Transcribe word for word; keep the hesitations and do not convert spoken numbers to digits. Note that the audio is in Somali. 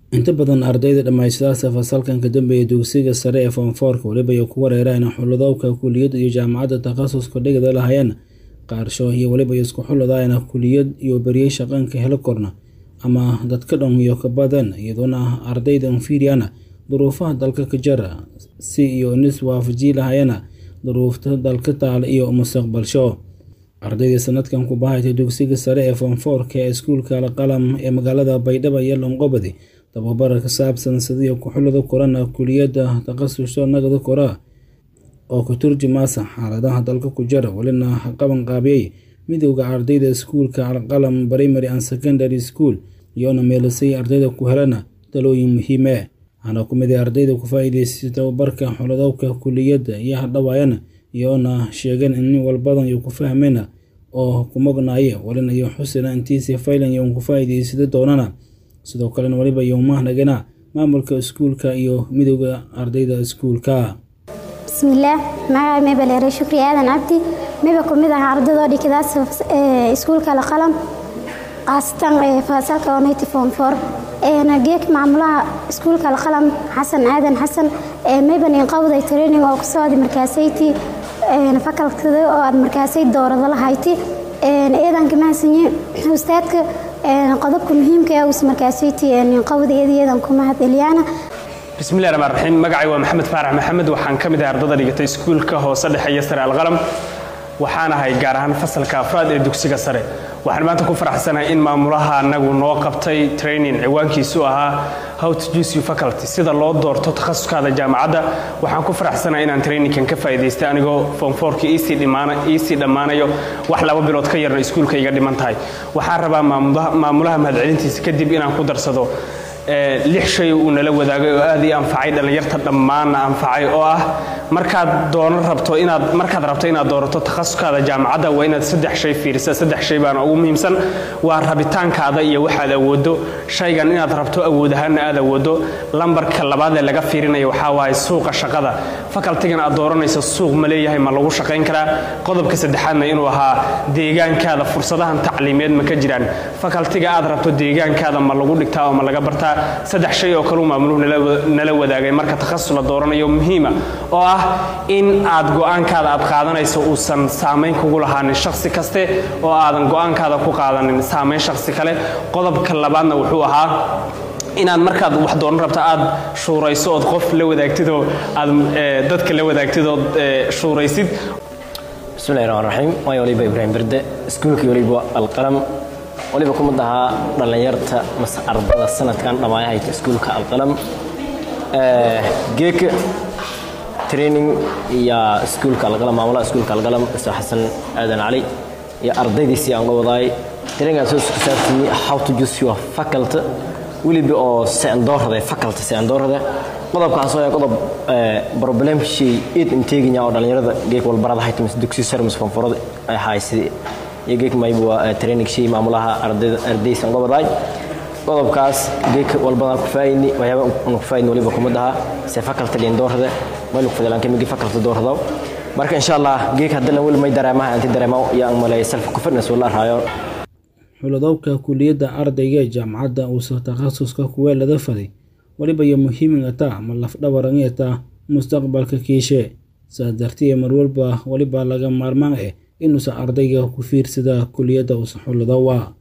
Inta badan ardayda dhammaystiran fasalkan ka dambeeya dugsiga sare ee Form four waliba ay ku wareereen xuludowga kulliyad iyo jaamacadda takhasuska dhigada lahayeen qaarsho iyo waliba isku xuludayna kulliyad iyo bariyay shaqanka helo korna ama dadka dhan iyo ka badan iyaduna ardayda fiiriyana duruufaha dalka ka jira si iyo nis waafaji lahayeen duruufta dalka taal iyo mustaqbalsho ardayda sanadkan ku baahayay dugsiga sare ee Form four ee iskuulka Alqalam ee magaalada Baydhabo iyo Lonqobadi tababar ka saabsan sidii ku xulada korana kulliyadda takhasuska nagada kora oo ku turjumasa xaaladaha dalka ku jira walina qaban qaabiyay midowga ardayda iskuulka Alqalam Primary and Secondary School iyona meelasay ardayda ku helana talooyin muhiim ah ana ku mid ardayda ku faa'iideystay tababarka xulada kulliyadda iyo hadhawaayana iyona sheegan in walbadan ay ku fahmeena oo ku magnaayay walina iyo xusina intiisa faylan iyo ku faa'iideystay doonana sidoo kale waliba yoomahnagana maamulka iskuulka iyo midowga ardayda iskuulka bismillaah ma ma baleeray shukri aadan abdi miba kumid ah ardayda dhigadaas ee iskuulka Alqalam qaasatan ee fasalka onity Form four ee nageek maamulaha iskuulka Alqalam Xasan Aadan Xasan ee miba in qowday training oo ku soo markaasayti ee fakalkada oo aad markaasay doorada lahayti ee eedan kamaasanyi ustaadka qodobka muhiimka ah oo markaasay in qowdeedeedan kuma hadaliyana bismillaahir rahmaanir rahiim magacay waa maxamed faarax maxamed waxaan kamid ahay ardayda dhigata iskuulka hoose dhexe sare Alqalam waxaan ahay gaar ahaan fasalka afraad ee dugsiga sare waxaan maanta ku faraxsanahay in maamulaha anagu noo qabtay training ciwaankiisu ahaa how to choose your faculty sida loo doorto takhasuskaada jaamacadda waxaan ku faraxsanahay inaan trainingkan ka faa'iideystay anigoo Form four ka isi dhimaana isi dhamaanayo wax laba bilood ka yarna iskuulka iga dhiman tahay waxaan rabaa maamulaha maamulaha mahadcelintiisa kadib inaan ku darsado ee lix shay uu nala wadaagay oo aad ii anfacay dhalinyarta dhammaan anfacay oo ah markaad doono rabto inaad markaad rabto inaad doorato takhasuskaada jaamacadda waa inaad saddex shay fiirisaa saddex shay baan ugu muhiimsan waa rabitaankaada iyo waxaad awoodo shaygan inaad rabto awood ahaan aad awoodo lambarka labaad ee laga fiirinayo waxa waaye suuqa shaqada faculty-gan aad dooranayso suuq ma leeyahay ma lagu shaqayn karaa qodobka saddexaadna inuu ahaa deegaankaada fursadahan tacliimeed ma ka jiraan faculty-ga aad rabto deegaankaada ma lagu dhigtaa oo ma laga bartaa saddex shay oo kale maamuluhu nala wadaagay marka takhasus la dooranayo muhiim ah oo ah in aad go'aankaada aad qaadanayso uusan saameyn kugu lahaanin shakhsi kaste oo aadan go'aankaada ku qaadanin saameyn shakhsi kale qodobka labaadna wuxuu ahaa inaad markaad wax dooran rabto aad shuurayso oo qof la wadaagtid oo aad dadka la wadaagtid oo shuuraysid bismillaahir rahmaanir rahiim waa waliba Ibrahim Birde iskuulka waliba Alqalam waliba kuma daha dhalinyarta mas ardada sanadkan dhamaayay iskuulka Alqalam ee geek training iyo iskuulka Alqalam maamulaha iskuulka Alqalam Xasan Aadan Cali iyo ardaydiisii aan waday training aad soo saartay how to choose your faculty waliba oo secondaryada faculty secondaryada qodobkaas oo qodob problem shay id inteegina oo dhalinyarada geek walbarada hayto dugsi sare mas Form four ay haysi يجيك ما يبغى تريننج شيء معمولها أرد أردي سنقو بداي قلب كاس جيك والبنا كفايني وهي كفايني ولي بكم ده سفكرت اللي ندور هذا ما لك فضلا كم يجي فكرت الدور هذا بركة إن شاء الله جيك هذا أول ما يدرى معه أنت درى معه يا أم لا يسلف كفرنا سؤال رأيه xuludowga kulliyadda ardayga jaamacadda uu takhasuska ku weelada faday waliba iyo muhiim ah ma laf dhabaranyata mustaqbalka kiishe saadartiye mar walba waliba laga maarmaan ah inuu ardayga ku fiirsada kulliyadda uu xuludowga